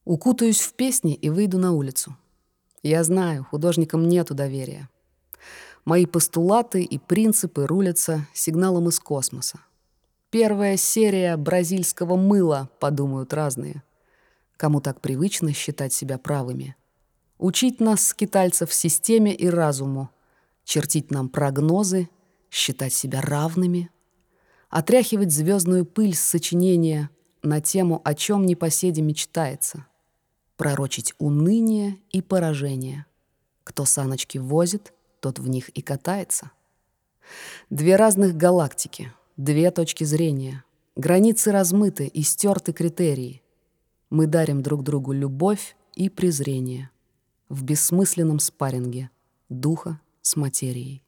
Укутаюсь в песни и выйду на улицу. Я знаю, художникам нету доверия. Мои постулаты и принципы рулятся сигналом из космоса. Первая серия бразильского мыла, подумают разные. Кому так привычно считать себя правыми. Учить нас, скитальцев, системе и разуму. Чертить нам прогнозы, считать себя равными. Отряхивать звездную пыль с сочинения на тему, о чем непоседе мечтается. Пророчить уныние и поражение. Кто саночки возит, тот в них и катается. Две разных галактики, две точки зрения. Границы размыты и стерты критерии. Мы дарим друг другу любовь и презрение в бессмысленном спарринге духа с материей.